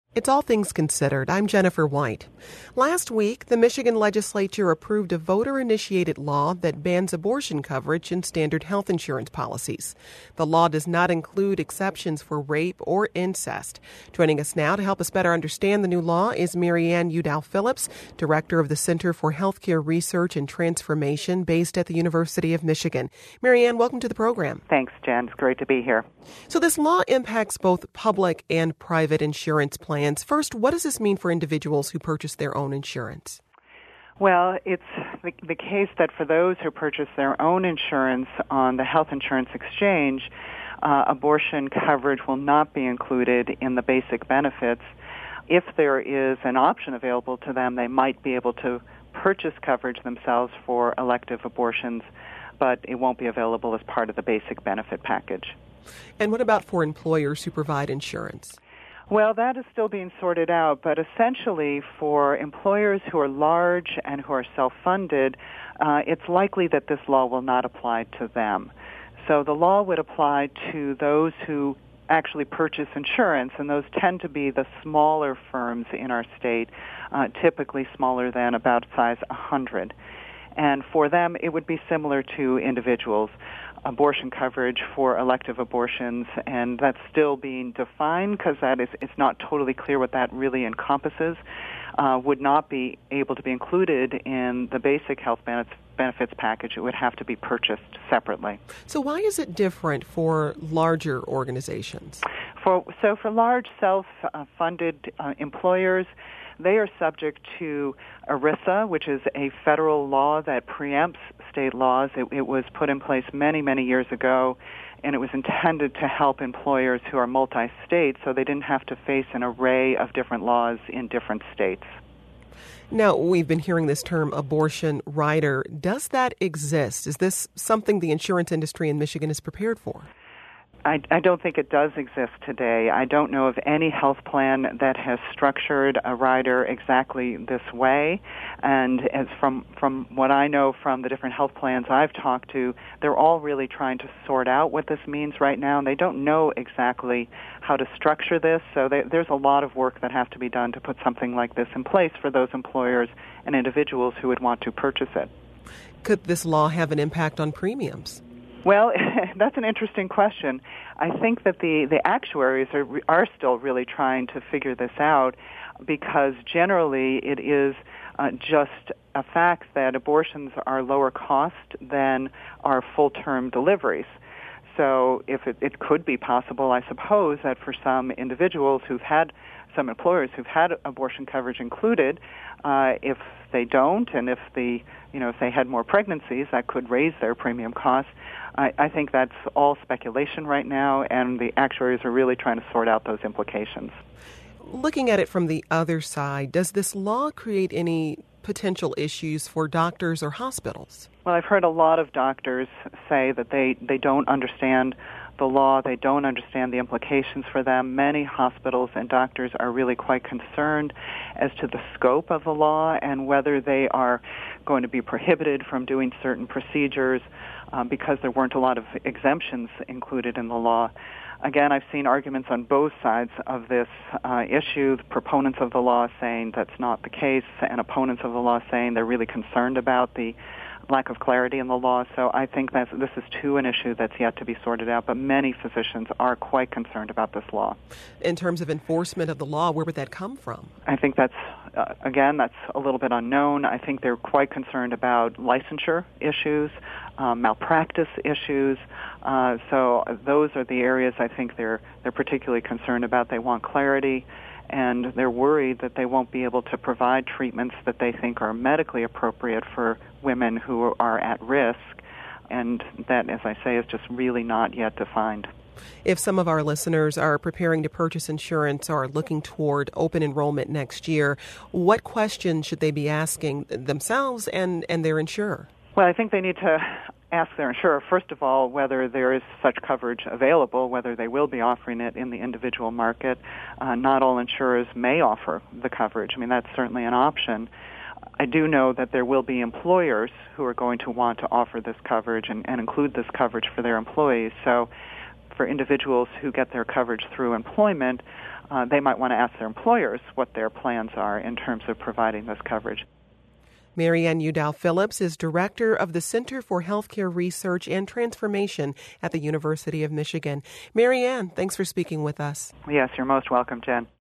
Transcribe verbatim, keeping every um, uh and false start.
It's All Things Considered. I'm Jennifer White. Last week, the Michigan legislature approved a voter-initiated law that bans abortion coverage in standard health insurance policies. The law does not include exceptions for rape or incest. Joining us now to help us better understand the new law is Marianne Udall-Phillips, director of the Center for Healthcare Research and Transformation based at the University of Michigan. Marianne, welcome to the program. Thanks, Jen. It's great to be here. So this law impacts both public and private insurance plans. First, what does this mean for individuals who purchase their own insurance? Well, it's the, the case that for those who purchase their own insurance on the health insurance exchange, uh, abortion coverage will not be included in the basic benefits. If there is an option available to them, they might be able to purchase coverage themselves for elective abortions, but it won't be available as part of the basic benefit package. And what about for employers who provide insurance? Well, that is still being sorted out, but essentially for employers who are large and who are self-funded, uh, it's likely that this law will not apply to them. So the law would apply to those who actually purchase insurance, and those tend to be the smaller firms in our state, uh, typically smaller than about size one hundred. And for them, it would be similar to individuals. Abortion coverage for elective abortions, and that's still being defined because that is it's not totally clear what that really encompasses, uh, would not be able to be included in the basic health benefits, benefits package. It would have to be purchased separately. So why is it different for larger organizations? For So for large self-funded uh, employers, they are subject to ERISA, which is a federal law that preempts state laws. It, it was put in place many, many years ago, and it was intended to help employers who are multi-state so they didn't have to face an array of different laws in different states. Now, we've been hearing this term abortion rider. Does that exist? Is this something the insurance industry in Michigan is prepared for? I, I don't think it does exist today. I don't know of any health plan that has structured a rider exactly this way. And as from from what I know from the different health plans I've talked to, they're all really trying to sort out what this means right now, and they don't know exactly how to structure this. So they, there's a lot of work that has to be done to put something like this in place for those employers and individuals who would want to purchase it. Could this law have an impact on premiums? Well, that's an interesting question. I think that the, the actuaries are, are still really trying to figure this out because generally it is uh, just a fact that abortions are lower cost than our full-term deliveries. So if it, it could be possible, I suppose, that for some individuals who've had, some employers who've had abortion coverage included, uh, if they don't and if the, you know, if they had more pregnancies, that could raise their premium costs. I, I think that's all speculation right now, and the actuaries are really trying to sort out those implications. Looking at it from the other side, does this law create any potential issues for doctors or hospitals? Well, I've heard a lot of doctors say that they, they don't understand the law, they don't understand the implications for them. Many hospitals and doctors are really quite concerned as to the scope of the law and whether they are going to be prohibited from doing certain procedures um, because there weren't a lot of exemptions included in the law. Again, I've seen arguments on both sides of this uh, issue, the proponents of the law saying that's not the case, and opponents of the law saying they're really concerned about the lack of clarity in the law. So I think that this is, too, an issue that's yet to be sorted out, but many physicians are quite concerned about this law. In terms of enforcement of the law, where would that come from? I think that's, uh, again, that's a little bit unknown. I think they're quite concerned about licensure issues, um, malpractice issues. Uh, so those are the areas I think they're they're particularly concerned about. They want clarity, and they're worried that they won't be able to provide treatments that they think are medically appropriate for women who are at risk, and that, as I say, is just really not yet defined. If some of our listeners are preparing to purchase insurance or are looking toward open enrollment next year, what questions should they be asking themselves and, and their insurer? Well, I think they need to ask their insurer, first of all, whether there is such coverage available, whether they will be offering it in the individual market. Uh, not all insurers may offer the coverage. I mean, that's certainly an option. I do know that there will be employers who are going to want to offer this coverage and, and include this coverage for their employees. So for individuals who get their coverage through employment, uh, they might want to ask their employers what their plans are in terms of providing this coverage. Marianne Udall Phillips is director of the Center for Healthcare Research and Transformation at the University of Michigan. Marianne, thanks for speaking with us. Yes, you're most welcome, Jen.